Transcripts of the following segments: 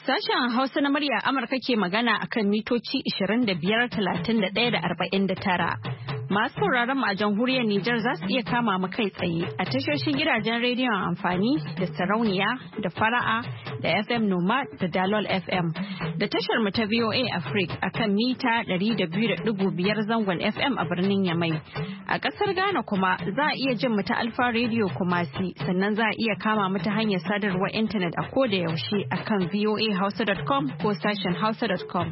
Sashen Hausa na murya Amurka ke magana akan mitoci 25, 31 da 49. Masu sauraron mu a jamhuriyar Nijar za su iya kama mu kai tsaye a tashoshin gidajen rediyon amfani da sarauniya da fara'a da FM Noma da Dalol FM da tashar mu ta VOA Africa akan mita 200.5 zangon FM a birnin Yamai. A ƙasar Ghana kuma za a iya jin mu ta Alfa Radio Kumasi sannan za a iya kama mu ta hanyar sadarwar intanet a koda yaushe akan voahausa.com ko sashen hausa.com.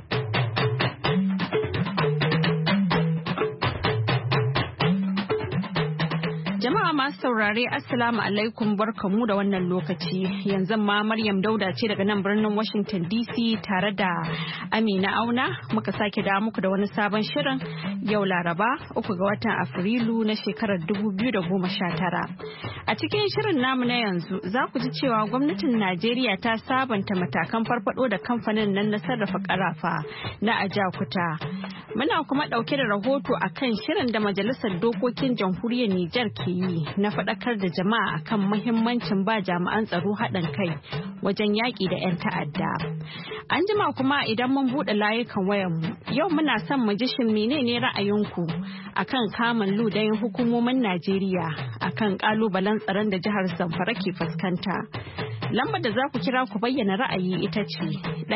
Jama'a masu saurare Assalamu alaikum barkamu da wannan lokaci. Yanzu ma Maryam Dauda ce daga nan birnin Washington DC tare da Amina Auna muka sake da muku da wani sabon shirin yau Laraba 3 ga watan Afrilu na shekarar 2019. A cikin shirin namu na yanzu za ku ji cewa gwamnatin Najeriya ta sabanta matakan farfado da kamfanin nan na sarrafa karafa na Ajakuta. Muna kuma ɗauke da rahoto akan shirin da Majalisar Dokokin Jamhuriyar Nijar ke yi na faɗakar da jama'a akan muhimmancin ba jami'an tsaro haɗin kai wajen yaƙi da 'yan ta'adda. An jima kuma idan mun buɗe layukan wayanmu yau muna son mu ji shin menene ra'ayinku akan kamun ludayin hukumomin Najeriya akan ƙalubalen tsaron da jihar Zamfara ke fuskanta. Lambar da za ku kira ku bayyana ra'ayi ita ce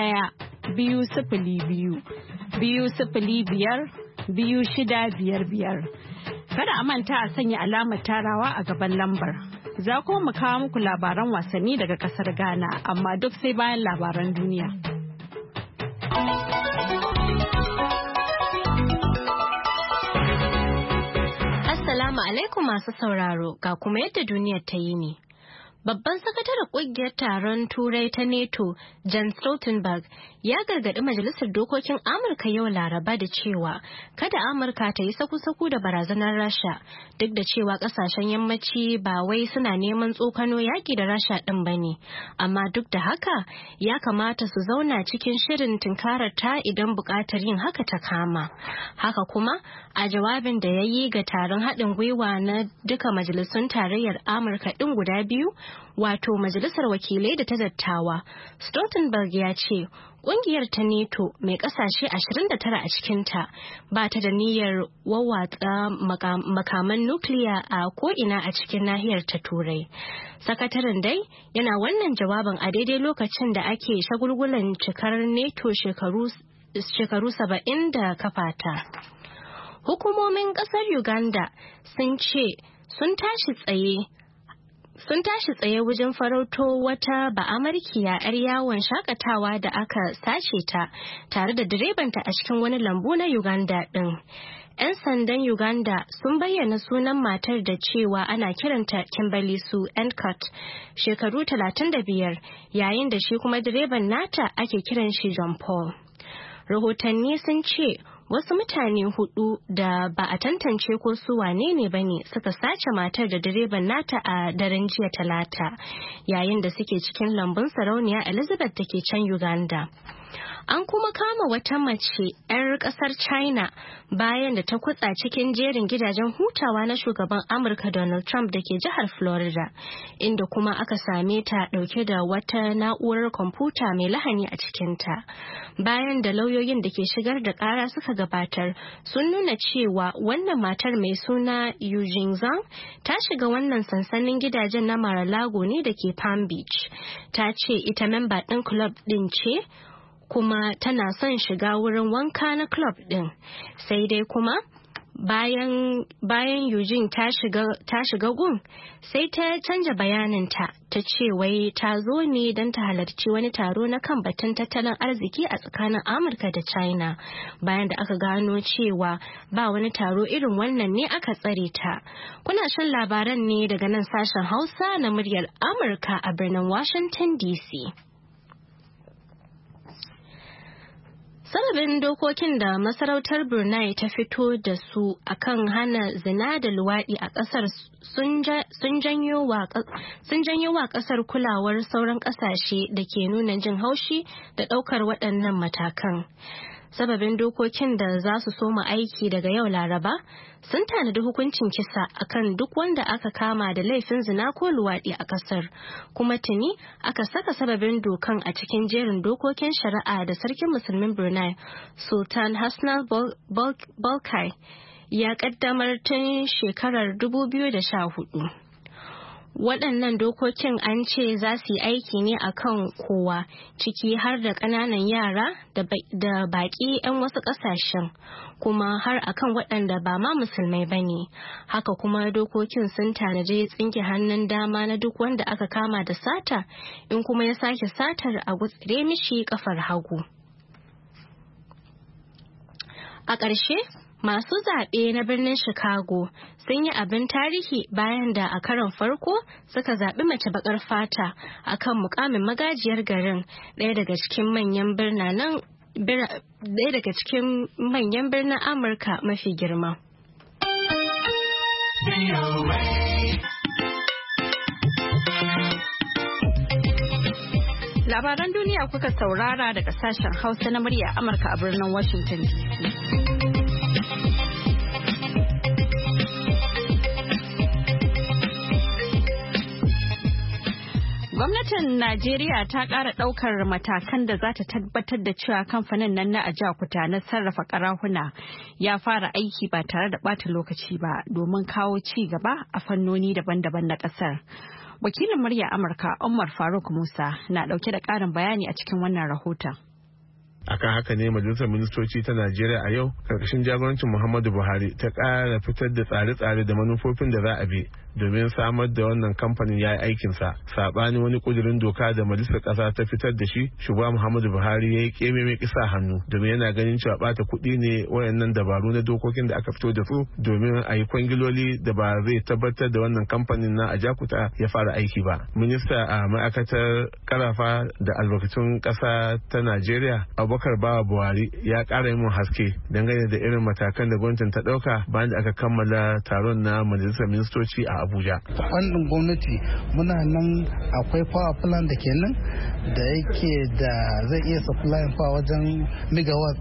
1-202-5-5-655. Kada a manta a sanya alamar tarawa a gaban lambar. Za kuma mu kawo muku labaran wasanni daga kasar Ghana, amma duk sai bayan labaran duniya. Assalamu alaikum masu sauraro, ga kuma yadda duniyar ta yi ne. Babban sakataren kungiyar taron Turai ta NATO, Jens Stoltenberg, ya gargaɗi Majalisar Dokokin Amurka yau Laraba da cewa kada Amurka ta yi saku-saku da barazanar Rasha, duk da cewa ƙasashen yammaci ba wai suna neman tsokano yaƙi da Rasha ɗin ba ne, amma duk da haka ya kamata su zauna cikin shirin tunkarar ta idan buƙatar yin haka ta kama. Haka kuma, a jawabin da ya yi ga taron haɗin gwiwa na duka majalisun tarayyar Amurka ɗin guda biyu, wato Majalisar Wakilai da ta Dattawa, Stoltenberg ya ce ƙungiyar ta NATO mai ƙasashe 29 a cikinta ba ta da niyyar wawwatsa makaman nukiliya a ko'ina a cikin nahiyar ta Turai. Sakataren dai yana wannan jawabin a daidai lokacin da ake shagulgulan cikar NATO shekaru 70 da kafata. Hukumomin ƙasar Uganda sun ce sun tashi tsaye wajen farauto wata ba'amarkiya 'yar yawon shakatawa da aka sace ta tare da direbanta a cikin wani lambu na Uganda ɗin. 'Yan sandan Uganda sun bayyana sunan matar da cewa ana kiranta Kimberly Sue Endicott, shekaru 35, yayin da shi kuma direban nata ake kiran shi John Paul. Rahotanni sun ce wasu mutane 4 da ba a tantance ko su wane ne ba ne suka sace matar da direban nata a daren jiya Talata, yayin da suke cikin lambun sarauniya Elizabeth da ke can Uganda. An kuma kama wata mace 'yar kasar China bayan da ta kutsa cikin jerin gidajen hutawa na shugaban Amurka Donald Trump da ke jihar Florida, inda kuma aka same ta dauke da wata na'urar kwamfuta mai lahani a cikinta. Bayan da lauyoyin da ke shigar da kara suka gabatar, sun nuna cewa wannan matar mai suna Eugene Zhang ta shiga wannan sansanin gidajen na Mar-a-Lago ne da ke Palm Beach. Ta ce ita memba ɗin club ɗin ce, kuma tana son shiga wurin wanka na club din, sai dai kuma bayan Eugene ta shiga gun sai ta canja bayaninta, ta ce wai ta zo ne don ta halarci wani taro na kan batun tattalin arziki a tsakanin Amurka da China, bayan da aka gano cewa ba wani taro irin wannan ne aka tsare ta. Kuna shan labaran ne daga nan sashen Hausa na muryar Amurka a birnin Washington DC. Sababin dokokin da masarautar Brunei ta fito da su akan hana zina da luwaɗi a ƙasar sun janyo wa ƙasar kulawar sauran ƙasashe da ke nuna jin haushi da ɗaukar waɗannan matakan. sababin dokokin da za su soma aiki daga yau Laraba sun tanadi hukuncin kisa akan duk wanda aka kama da laifin zina ko luwaɗi a ƙasar, kuma tuni aka saka sababin dokan a cikin jerin dokokin shari'a da sarkin musulmin Brunei Sultan Hassanal Bolkiah ya ƙaddamar tun shekarar 2014. Waɗannan dokokin an ce za su yi aiki ne a kan kowa, ciki har da ƙananan yara da baƙi 'yan wasu ƙasashen, kuma har a kan waɗanda ba ma musulmai ba ne. Haka kuma dokokin sun tanaji tsinke hannun dama na duk wanda aka kama da sata, in kuma ya sake satar a gutsire mishi ƙafar hagu. A ƙarshe, masu zaɓe na birnin Chicago sun yi abin tarihi bayan da a karon farko suka zaɓi mace baƙar fata a kan mukamin magajiyar garin, ɗaya daga cikin manyan birnin Amurka mafi girma. Labaran duniya kuka saurara daga sashen Hausa na murya Amurka a birnin Washington DC. Gwamnatin Najeriya ta ƙara ɗaukar matakan da za ta tabbatar da cewa kamfanin nan na Ajaokuta na sarrafa ƙarahuna ya fara aiki ba tare da ɓata lokaci ba domin kawo ci gaba a fannoni daban-daban na ƙasar. Wakilin murya Amurka Umar Faruk Musa na ɗauke da ƙarin bayani a cikin wannan rahoton. Akan haka ne majalisar ministoci ta Najeriya a yau karkashin jagorancin Muhammadu Buhari ta ƙara fitar da tsare-tsare da manufofin da za a bi domin samar da wannan kamfanin ya yi aikinsa. Saɓanin wani ƙudurin doka da majalisar ƙasa ta fitar da shi, shugaba Muhammadu Buhari ya yi ƙeme mai kisa hannu domin yana ganin cewa ɓata kuɗi ne wayannan dabaru na dokokin da aka fito da su domin a yi kwangiloli da ba zai tabbatar da wannan kamfanin na Ajaokuta ya fara aiki ba. Minista a ma'aikatar karafa da albarkatun ƙasa ta Najeriya Abubakar Bawa Buhari ya ƙara yin haske dangane da irin matakan da gwamnatin ta ɗauka bayan da aka kammala taron na majalisar ministoci a Abuja. Wannan gwamnati muna nan akwai power plan da ke nan da yake da zai iya supply power wajen megawatt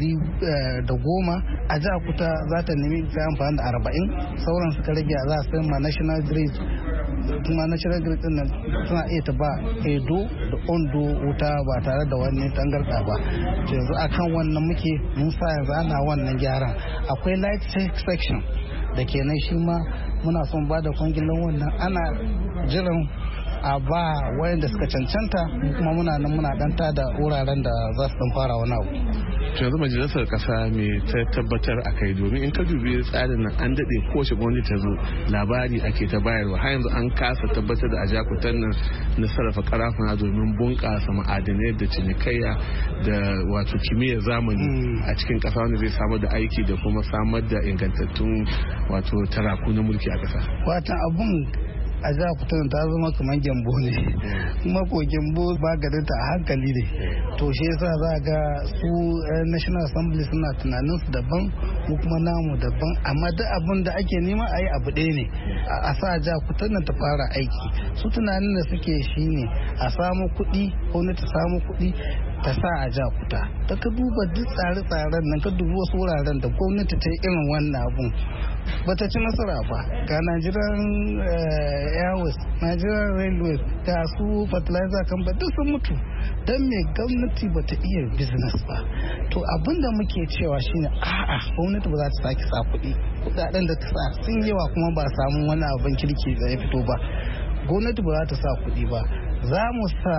110. Ajaokuta za ta nemi ta amfani da 40, sauran suka rage za a sayar ma National Grid, kuma National Grid din nan suna iya ta ba Edo da Ondo wuta ba tare da wani tangarda ba. Yanzu akan wannan muke mun sa yanzu ana wannan gyaran. Akwai light section da kenan shi ma muna son ba da kwangilan wannan, ana jiran a ba wayanda suka cancanta, kuma muna nan muna danta da wuraren da za su dan fara wani abu. Yanzu majalisar kasa me ta tabbatar a kai, domin in ka dubi tsarin nan an daɗe kowace gwamnati ta zo labari ake ta bayarwa, har yanzu an kasa tabbatar da Ajaokutan nan na sarrafa karafuna domin bunƙasa ma'adanai da cinikayya da wato kimiyyar zamani a cikin ƙasa wanda zai samar da aiki da kuma samar da ingantattun wato taraku na mulki a ƙasa. Watan abun Ajaokuta ta zama kamar gyambo ne, kuma ko gyambo ba garinta a hankali ne. To shi yasa za ga su National Assembly suna tunanin su daban, ko kuma namu daban, amma duk abin da ake nema a yi abu ɗaya ne, a sa Ajaokuta nan ta fara aiki. Su tunanin da suke shi ne a samu kuɗi, gwamnati ta samu kuɗi ta sa Ajaokuta. Ta ka duba duk tsare-tsaren nan, ka dubi wasu wuraren da gwamnati ta yi irin wannan abun bata ci nasara ba. Ga Nigerian Airways, Nigerian Railways, ga su fertilizer company duk sun mutu. Don me gwamnati bata iya business ba? To abinda muke cewa shine a'a, gwamnati ba za ta sake sa kuɗaɗen da ta sa sun yawa, kuma ba samu wani abin kirki da ya fito ba. Gwamnati ba za ta sa kuɗi ba, za mu sa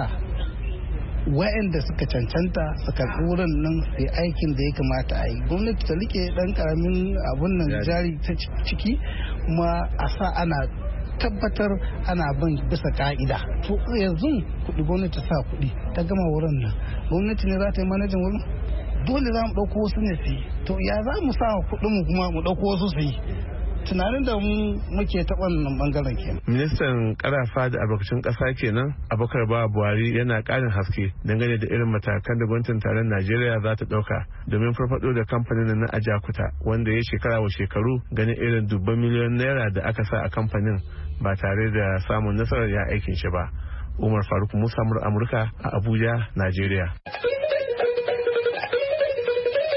wa'anda suka cancanta su karɓi wurin nan sai aikin da ya kamata a yi. Gwamnati ta rike ɗan ƙaramin abun nan jari ta ciki, kuma a sa ana tabbatar ana bin bisa ka'ida. To yanzu kuɗi gwamnati ta sa kuɗi ta gama wurin nan, gwamnati ne za ta yi manajin wurin? Dole za mu ɗauko wasu ne su yi. To ya za mu sa kuɗin mu kuma mu ɗauko wasu su yi? Tunanin da muke taɓa wannan bangaren kenan. Ministan karafa da albarkacin ƙasa kenan Abubakar Bawa Buhari yana ƙarin haske dangane da irin matakan da gwamnatin taron Najeriya za ta ɗauka domin farfaɗo da kamfanin na Ajaokuta, wanda ya shekara wa shekaru ganin irin dubban miliyon naira da aka sa a kamfanin ba tare da samun nasarar ya aikin shi ba. Umar Faruk Musa, Amurka a Abuja, Najeriya.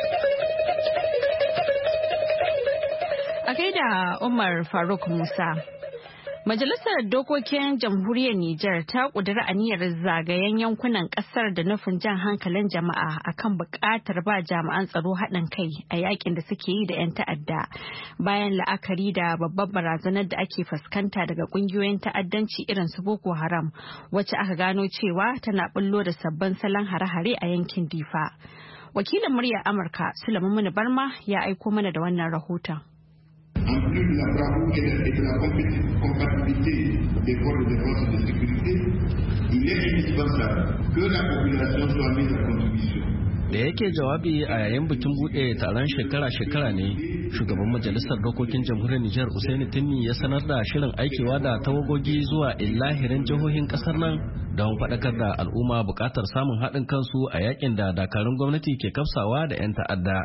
A gaida Umar Faruk Musa. Majalisar Dokokin Jamhuriyar Nijar ta ƙudiri aniyar zagayen yankunan ƙasar da nufin jan hankalin jama'a akan buƙatar ba jami'an tsaro haɗin kai a yakin da suke yi da 'yan ta'adda bayan la'akari da babbar barazanar da ake fuskanta daga ƙungiyoyin ta'addanci irin su Boko Haram wacce aka gano cewa tana bullo da sabbin salon hare-hare a yankin Difa. Wakilin muryar Amurka Sulaiman Muni Barma ya aiko mana da wannan rahoton. En plus de la bravoure et de la compatibilité des corps de défense et de sécurité, il est indispensable que la population soit mise à contribution. Da yake jawabi a yayin bikin buɗe taron shekara-shekara ne, shugaban majalisar dokokin jamhuriyar Nijar Usaini Tinni ya sanar da shirin aikewa da tawagogi zuwa illahirin jihohin ƙasar nan don faɗakar da al'umma buƙatar samun haɗin kansu a yakin da dakarun gwamnati ke kafsawa da 'yan ta'adda.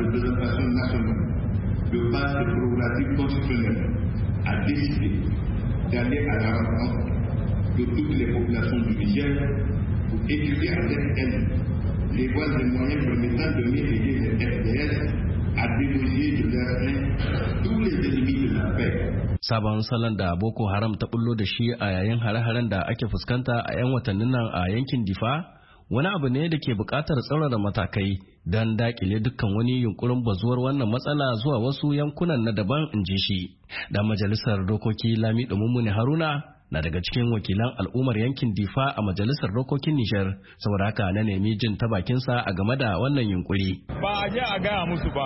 De base de prérogatives constitutionnelles a décidé d'aller à la rencontre de toutes les populations du Niger pour étudier avec elles les voies et moyens permettant de mieux aider les FDS à déloger de leur sein tous les ennemis de la paix. Sabon salon da Boko Haram ta bullo da shi a yayin hare-haren da ake fuskanta a 'yan watannin nan a yankin Difa wani abu ne da ke buƙatar tsaurara matakai don dakile dukkan wani yunkurin bazuwar wannan matsala zuwa wasu yankunan na daban, in ji shi. Da majalisar dokoki Lamido Mummuni Haruna na daga cikin wakilan al'ummar yankin Difa a majalisar dokokin Nijar, saboda haka na nemi jin ta bakinsa a game da wannan yunkuri. Ba a je a gaya musu ba,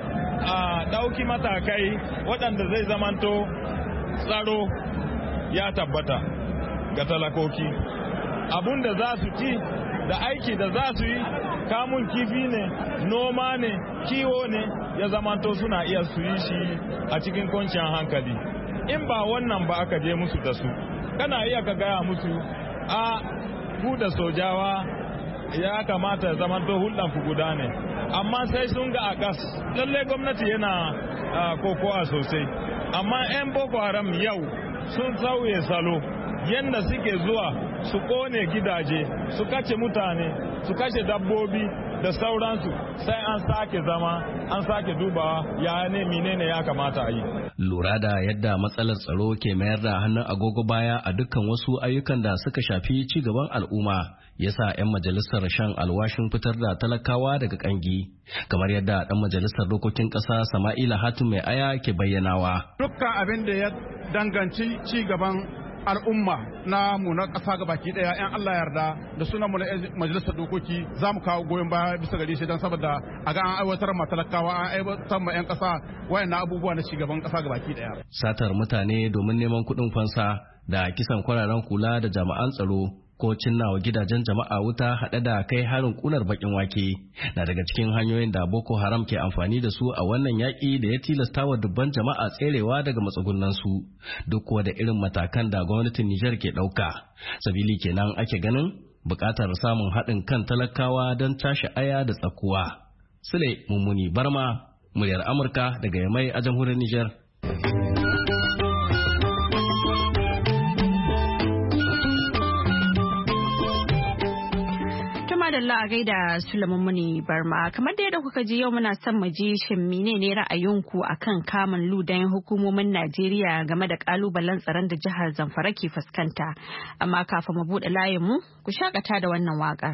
a ɗauki matakai waɗanda zai zamanto tsaro ya tabbata ga talakoki. Abun da za su ci da aiki da za su yi, kamun kifi ne, noma ne, kiwo ne, ya zamanto suna iya su yi shi a cikin kwanciyar hankali. In ba wannan ba aka je musu da su, kana iya ka gaya musu a ku da sojawa ya kamata ya zamanto hulɗan ku guda ne. Amma sai sun ga a gas, lalle gwamnati yana kokowa sosai. Amma 'yan Boko Haram yau sun sauye salo, yadda suke zuwa su kone gidaje, su kace mutane, su kashe dabbobi da sauransu, sai an sake zama, an sake dubawa ya ne menene ya kamata a yi. Lura da yadda matsalar tsaro ke mayar da hannun agogo baya a dukkan wasu ayyukan da suka shafi ci gaban al'umma, yasa 'yan majalisar shan alwashin fitar da talakawa daga kangi, kamar yadda ɗan majalisar dokokin ƙasa Sama'ila Hatim Mai Aya ke bayyanawa. Dukkan abin da ya danganci ci gaban al'umma na mu na ƙasa gabaki ɗaya, 'yan Allah yarda da sunan mu na majalisar dokoki za mu kawo goyon baya bisa gare shi don saboda a ga an aiwatar ma talakawa, an aiwatar ma 'yan ƙasa wayannan abubuwa na cigaban ƙasa gabaki ɗaya. Satar mutane domin neman kuɗin fansa da kisan kwararen kula da jami'an tsaro ko cinnawa gidajen jama'a wuta haɗe da kai harin kunar bakin wake na daga cikin hanyoyin da Boko Haram ke amfani da su a wannan yaƙi da ya tilasta wa dubban jama'a tserewa daga matsugunansu duk kuwa da irin matakan da gwamnatin Nijar ke ɗauka. Sabili kenan ake ganin buƙatar samun haɗin kan talakawa don tashi aya da tsakuwa. Sule Mummuni Barma, muryar Amurka daga Yamai a jamhuriyar Nijar. Madalla a gaida Sulaiman Muni Barma. Kamar da yadda kuka ji yau muna son mu ji shin menene ra'ayinku akan kamun ludayin hukumomin Najeriya game da kalubalen tsaron da jihar Zamfara ke fuskanta. Amma kafin mu buɗe layin mu, ku shakata da wannan waƙar.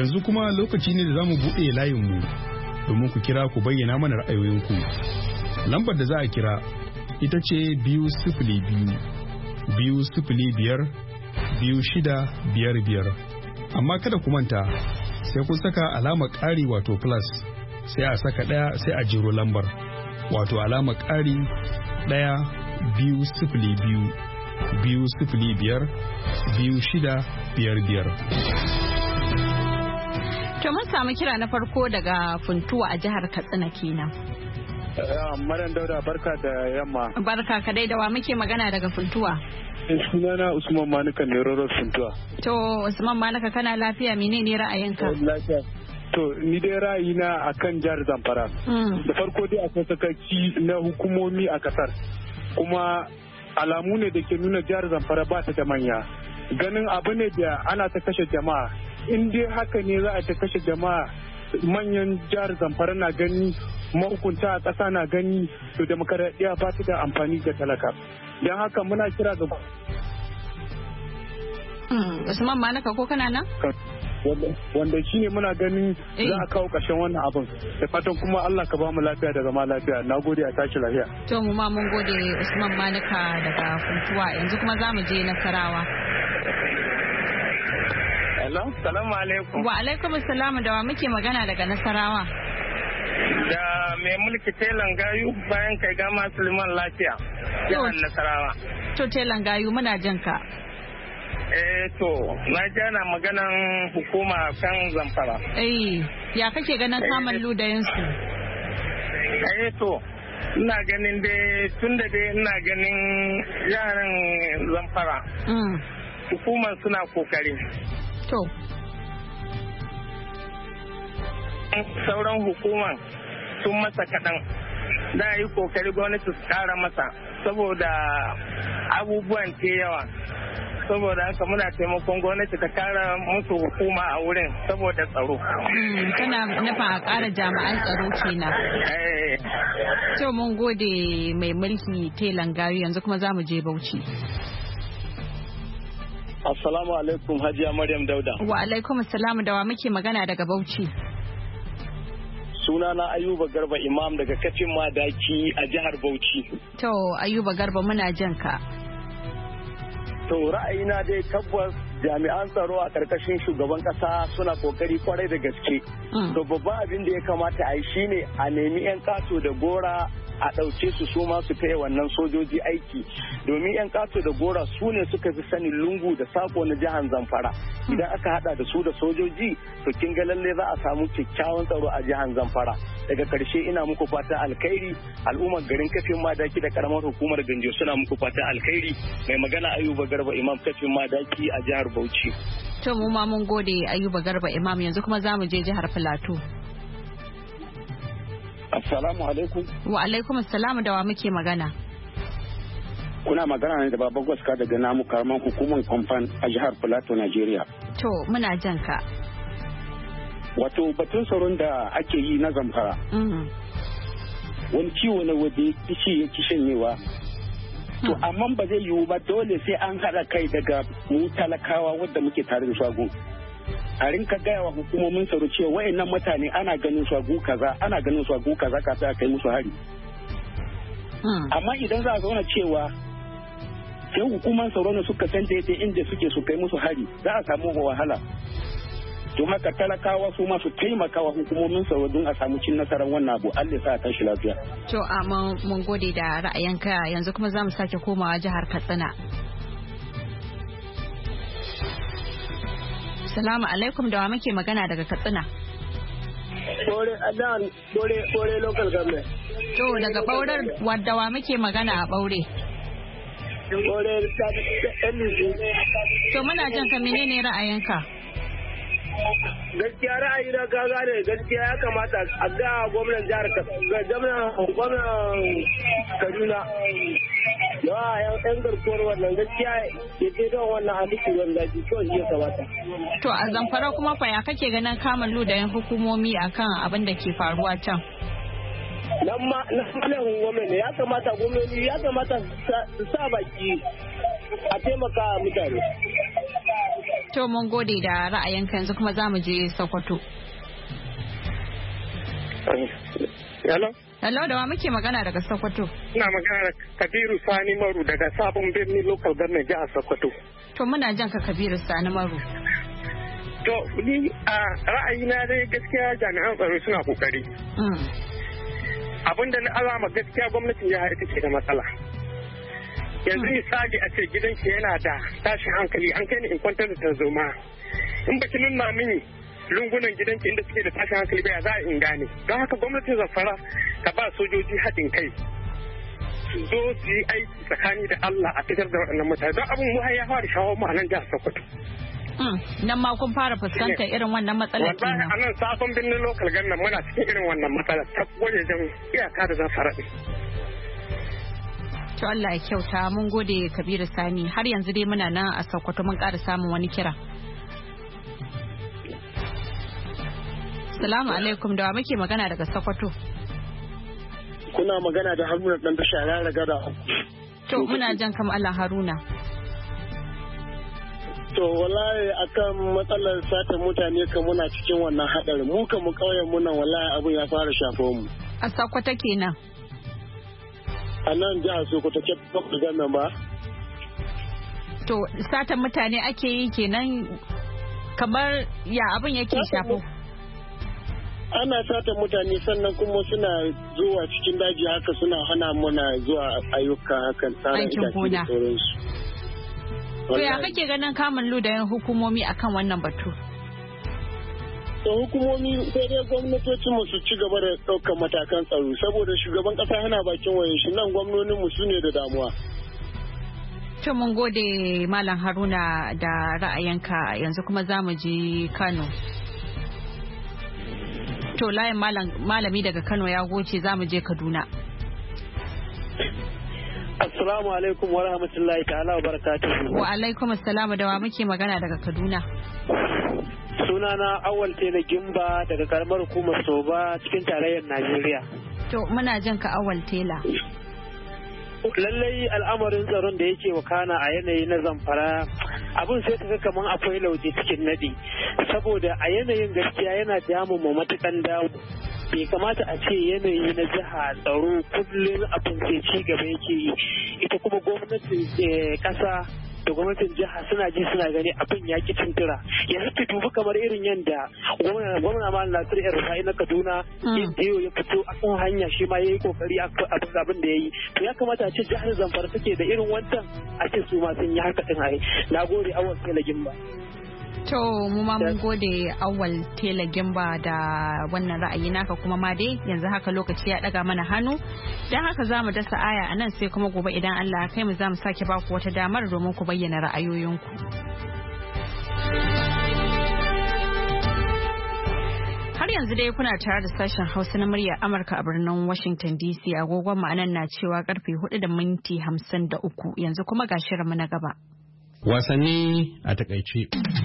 yanzu kuma lokaci ne da za mu buɗe layinmu domin ku kira ku bayyana mana ra'ayoyinku. Lambar da za a kira ita ce 202-205-2655. Amma kada ku manta sai kun saka alamar ƙari wato plus sai a saka ɗaya sai a jero lambar wato alamar ƙari 1-2-0-5-2-5-2655. To mun samu kira na farko daga Funtuwa a jihar Katsina kenan. Maryam Dauda barka da yamma. Barka ka dai da wa muke magana daga Funtuwa. Sunana Usman Manuka ne Roro Funtuwa. To Usman Manuka kana lafiya, menene ra'ayinka? Lafiya. To ni dai ra'ayina akan jihar Zamfara. Da farko dai akwai sakaci na hukumomi a kasar. Kuma alamu ne da ke nuna jihar Zamfara ba ta da manya. Ganin abu ne da ana ta kashe jama'a. In dai haka ne za a ta kashe jama'a, manyan jihar Zamfara na gani, mahukunta a ƙasa na gani, to demokaradiyya ba ta da amfani ga talaka. Don haka muna kira ga Usman Manaka ko kana nan? Wanda shi ne muna ganin za a kawo ƙarshen wannan abin. Da fatan kuma Allah ka ba mu lafiya da zama lafiya. Na gode, a tashi lafiya. To mu ma mun gode Usman Manaka daga Funtuwa. Yanzu kuma za mu je Nasarawa. Hello, salamu alaikum. Wa alaikum salam, da wa muke magana daga Nasarawa? Da mai mulki Telan Gayu bayan kai gama Suleiman lafiya. Jihar Nasarawa. To Telan Gayu muna jin ka. To na jana maganan hukuma kan Zamfara. Ya kake ganin samun ludayin su? To ina ganin dai tunda dai ina ganin yaran Zamfara. Hukumar suna kokari. To. Sauran hukuman sun masa kaɗan. Da yi kokari gwamnati su ƙara masa saboda abubuwan ke yawa. Saboda haka muna taimakon gwamnati ta ƙara musu hukuma a wurin saboda tsaro. Kana nufa a ƙara jami'an tsaro kenan. To mun gode mai mulki Telan Gayu, yanzu kuma za mu je Bauchi. Assalamu alaikum Hajiya Maryam Dauda. Wa alaikum assalam, da wa muke magana daga Bauchi? Sunana Ayuba Garba Imam daga Kafin Madaki a jihar Bauchi. To Ayuba Garba muna jin ka. To ra'ayina dai tabbas jami'an tsaro a karkashin shugaban kasa suna kokari kwarai da gaske. To babban abin da ya kamata a yi shine a nemi 'yan kato da gora a ɗauke su ma su taya wannan sojoji aiki, domin 'yan kato da gora su ne suka fi sanin lungu da sako na jihar Zamfara. Idan aka hada da su da sojoji to kin ga lalle za a samu kyakkyawan tsaro a jihar Zamfara. Daga karshe ina muku fatan alkhairi, al'ummar garin Kafin Madaki da karamar hukumar Ganjo suna muku fatan alkhairi. Mai magana Ayuba Garba Imam Kafin Madaki a jihar Bauchi. To mu ma mun gode Ayuba Garba Imam, yanzu kuma za mu je jihar Filato. Assalamu alaikum. Wa alaikum assalam, da wa muke magana? Kuna magana ne da Baba Gwaska daga namu karaman hukumar Kwamfan a jihar Filato, Najeriya. To muna jan ka. Wato batun tsaron da ake yi na Zamfara. Wani ciwo ne wadda kishi ya kishanyewa. To amma ba zai yiwu ba, dole sai an haɗa kai daga mu talakawa wadda muke tare da shagun. A rinka gaya wa hukumomin tsaro cewa wayannan mutane ana ganin su kaza kafin a kai musu hari. Amma idan za a zauna cewa sai hukuman tsaro ne suka san daidai inda suke su kai musu hari, za a samu wahala. Don haka talakawa su ma su taimaka wa hukumomin tsaro don a samu cin nasarar wannan abu. Allah ya sa a tashi lafiya. To amma mun gode da ra'ayinka, yanzu kuma za mu sake komawa jihar Katsina. Salamu alaikum, da wa muke magana daga Katsina? Bore Adan, Bore local government. To daga Baurar wadda wa muke magana a Baure? Bore LDC. To muna jin ka, menene ra'ayinka? Gaskiya ra'ayi na ka gane, gaskiya ya kamata a ga gwamnan jihar gwamnan Kaduna. Yawa yan garkuwar wannan gaskiya ya ce don wannan hadisi wanda ji kawai ya kamata. To a Zamfara kuma fa ya kake ganin kamun ludayen hukumomi akan abin da ke faruwa can? Nan ma gwamnati ya kamata su sa baki a taimaka mutane. To mun gode da ra'ayinka yanzu kuma za mu je Sokoto. Hello, da wa muke magana daga Sokoto? Ina magana da Kabiru Sani Maru daga Sabon Birni Local Government jihar Sokoto. To muna jan ka Kabiru Sani Maru. To ni a ra'ayina dai gaskiya jami'an tsaro suna kokari. Abinda na alama gaskiya gwamnatin jihar ita ce da matsala. Yanzu misali a ce gidanki yana da tashin hankali an kai ni in kwantar da tarzoma. In baki nuna mini lungunan gidanki inda suke da tashin hankali ba za a in gane. Don haka gwamnatin Zamfara ta ba sojoji haɗin kai su zo su yi aiki tsakani da Allah a fitar da waɗannan mutane don abin mu ya fara shawo mu a nan jihar Sokoto. Nan ma kun fara fuskantar irin wannan matsalar kenan. Wallahi a nan Sabon Birnin Local Government muna cikin irin wannan matsalar ta wajejen iyaka da Zamfara ɗin. To Allah ya kyauta mun gode Kabiru Sani har yanzu dai muna nan a Sokoto mun ƙara samun wani kira. Assalamu alaikum da wa muke magana daga Sokoto. Kuna magana da Haruna dan tasha ya riga da. To muna jan kam Allah Haruna. To wallahi akan matsalar sata mutane kan muna cikin wannan hadarin mu kan mu kauyen mu nan wallahi abun ya fara shafo mu. A Sokoto kenan. A nan jihar Sokoto ke ganin ba. To satan mutane ake yi kenan kamar ya abun yake shafo. Ana sata mutane sannan kuma suna zuwa cikin daji haka suna hana muna zuwa ayyuka hakan tsarin itace da sauransu. To ya kake ganin kamun ludayen hukumomi akan wannan batu? To hukumomi sai dai gwamnatocin mu su ci gaba da ɗaukar matakan tsaro saboda shugaban ƙasa yana bakin wayan shi nan gwamnonin mu su ne da damuwa. To mun gode Malam Haruna da ra'ayinka yanzu kuma za mu je Kano. To layin malami daga Kano ya goce za mu je Kaduna. Assalamu alaikum wa rahmatullahi ta'ala wa barakatuhu. Wa alaikum assalamu da wa muke magana daga Kaduna. Sunana Awal Tela Gimba daga karamar hukumar Soba cikin tarayyar Najeriya. To muna jin ka Awal Tela. Lallai al'amarin tsaron da yake wakana a yanayi na Zamfara abin sai kaga kaman akwai lauje cikin nadi saboda a yanayin gaskiya yana damun mu matukan damu. Bai kamata a ce yanayi na jiha tsaro kullum abin sai ci gaba yake yi ita kuma gwamnatin kasa da gwamnatin jiha suna ji suna gani abin ya ki tuntura yanzu ki dubi kamar irin yadda gwamna Malam Nasiru Rufai na Kaduna yadda yau ya fito a kan hanya shi ma yayi kokari abin da yayi to ya kamata a ce jihar Zamfara take da irin wancan a ce su ma sun yi haka din ai nagode Awal Tela Gimba. To mu ma mun gode Awal Tela Gimba da wannan ra'ayi naka kuma ma dai yanzu haka lokaci ya daga mana hannu dan haka za mu dasa aya a nan sai kuma gobe idan Allah kai mu za mu sake ba ku wata damar domin ku bayyana ra'ayoyinku. Har yanzu dai kuna tare da sashen Hausa na muryar Amurka a birnin Washington DC agogon ma'anan na cewa karfe 4:53 yanzu kuma ga shirinmu na gaba. Wasanni a takaice.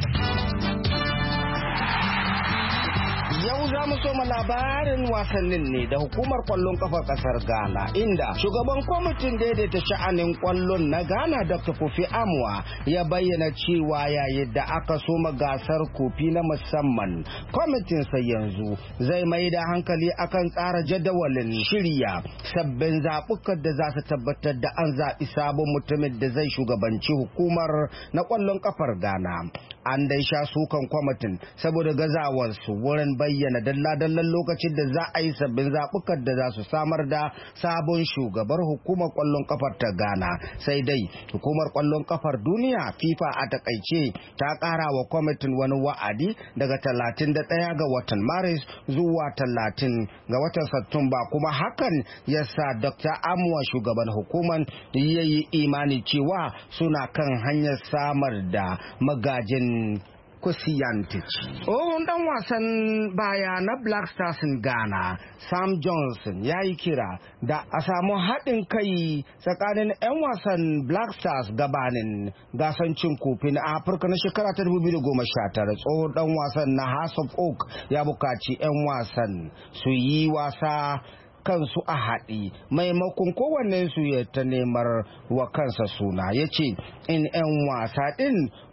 Yau za mu soma labarin wasannin ne da hukumar kwallon kafar kasar Ghana inda shugaban kwamitin daidaita sha'anin kwallon na Ghana Dr. Kofi Amwa ya bayyana cewa yayin da aka soma gasar kofi na musamman kwamitin sa yanzu zai mai da hankali akan tsara jadawalin shirya sabbin zaɓukan da za su tabbatar da an zaɓi sabon mutumin da zai shugabanci hukumar na kwallon kafar Ghana. An dai sha sukan kwamitin saboda gazawarsu wurin bayyana dalla-dallan lokacin da za a yi sabbin zaɓukan da za su samar da sabon shugabar hukumar ƙwallon kafar ta Ghana. Sai dai hukumar ƙwallon kafar duniya FIFA a takaice ta ƙara wa kwamitin wani wa'adi daga 31 ga watan Maris zuwa 30 ga watan Satumba kuma hakan ya sa Dr. Amwa shugaban hukumar ya yi imani cewa suna kan hanyar samar da magajin Kusiyantic. Tsohon dan wasan baya na Black Stars in Ghana, Sam Johnson ya yi kira da a samu haɗin kai tsakanin 'yan wasan Black Stars gabanin gasan cin kofi na Afirka na shekara ta 2019. Tsohon dan wasan na House of Oak ya buƙaci 'yan wasan su yi wasa kansu a haɗi maimakon kowanne su ya ta nemar wa kansa suna. Ya ce in 'yan wasa ɗin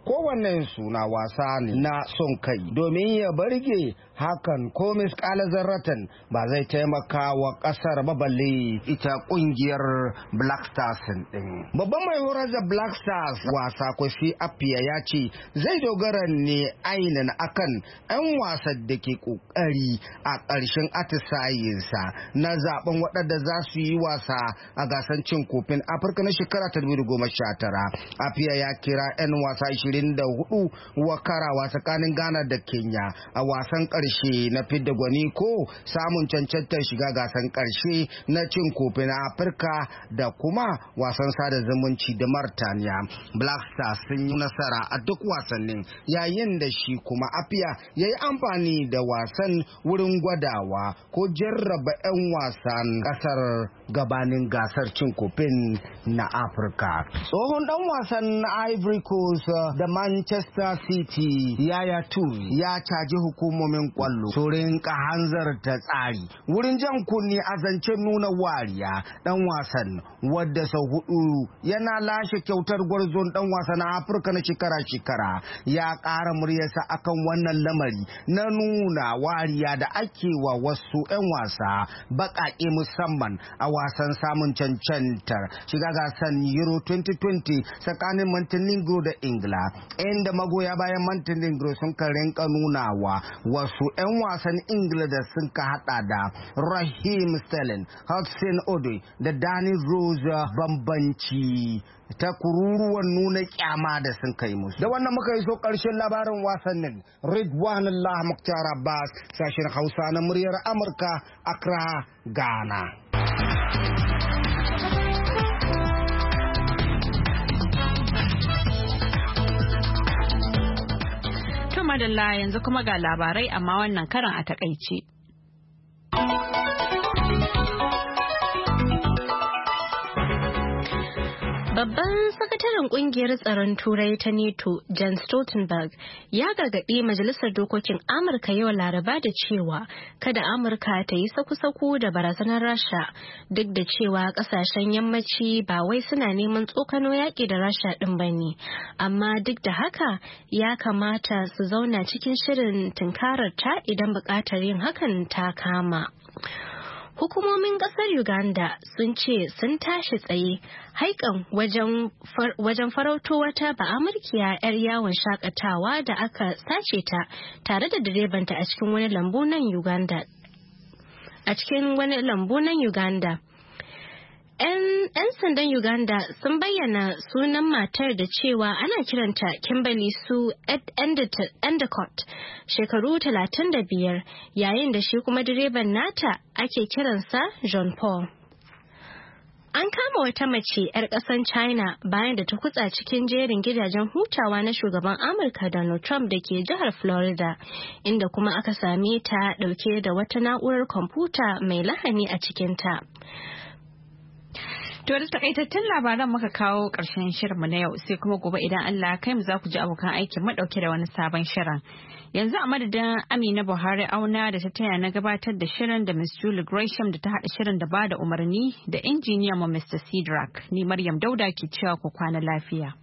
kowanne suna wasa ne na son kai domin ya barge, hakan ko miskala zarratan ba zai taimaka wa kasar ba balle ita kungiyar Black Stars din. Babban mai horar da Black Stars wasa Kofi Appiah ya ce zai dogara ne ainihin akan 'yan wasan da ke kokari a ƙarshen atisayensa na zaben waɗanda za su yi wasa a gasar cin kofin Afirka na shekara 2019. Appiah ya kira 'yan wasa 24 wa karawa tsakanin Ghana da Kenya a wasan ƙarshe na fidda gwani ko samun cancantar shiga gasar ƙarshe na cin kofin Afirka da kuma wasan sada zumunci da Mauritania. Black Stars sun yi nasara a duk wasannin, yayin da shi kuma Appiah ya yi amfani da wasan wurin gwadawa ko jarraba 'yan wasan ƙasar gabanin gasar cin kofin na Afirka. Tsohon dan wasan Ivory Coast da Manchester City Yaya Toure ya caji hukumomin kwallo su rinka hanzarta tsari wurin jan kunni a zancen nuna wariya. Dan wasan wadda sau 4 yana lashe kyautar gwarzon dan wasa na Afirka na shekara-shekara ya ƙara muryarsa akan wannan lamari na nuna wariya da ake wa wasu 'yan wasa baƙaƙe musamman a wasan samun cancantar shiga gasan Euro 2020 tsakanin Montenegro da Ingila, inda magoya bayan Montenegro sun rinka nunawa wasu 'yan wasan Ingila da sun ka hada da Raheem Sterling, Hudson Odoi da Danny Rose bambanci ta kururuwan nuna kyama da sun kai musu. Da wannan muka yi so karshen labarin wasannin. Ridwanullah Mukhtar Abbas, sashen Hausa na muryar Amurka, Accra, Ghana. To madalla, yanzu kuma ga labarai amma wannan karan a takaice. Babban sakataren kungiyar tsaron Turai ta NATO, Jens Stoltenberg, ya gargaɗi Majalisar Dokokin Amurka yau Laraba da cewa kada Amurka ta yi saku-saku da barazanar Rasha, duk da cewa ƙasashen yammaci ba wai suna neman tsokano yaƙi da Rasha ɗin ba ne, amma duk da haka ya kamata su zauna cikin shirin tunkarar ta idan buƙatar yin hakan ta kama. Hukumomin kasar Uganda sun ce sun tashi tsaye haikan wajen farauto wata ba'amurkiya 'yar yawon shakatawa da aka sace ta tare da direbanta a cikin wani lambu nan Uganda. 'Yan sandan Uganda sun bayyana sunan matar da cewa ana kiranta Kimberly Sue Endicott, shekaru 35, yayin da shi kuma direban nata ake kiransa John Paul. An kama wata mace 'yar ƙasan China bayan da ta kutsa cikin jerin gidajen hutawa na shugaban Amurka Donald Trump da ke jihar Florida, inda kuma aka same ta ɗauke da wata na'urar kwamfuta mai lahani a cikinta. To da takaitattun labaran muka kawo ƙarshen shirinmu na yau, sai kuma gobe idan Allah kai mu za ku ji abokan aikin mu dauke da wani sabon shirin. Yanzu a madadin Amina Buhari Auna da ta taya na gabatar da shirin da Miss Julie Gresham da ta haɗa shirin da bada umarni da injiniyan mu Mr. Cedric, ni Maryam Dauda ke cewa ku kwana lafiya.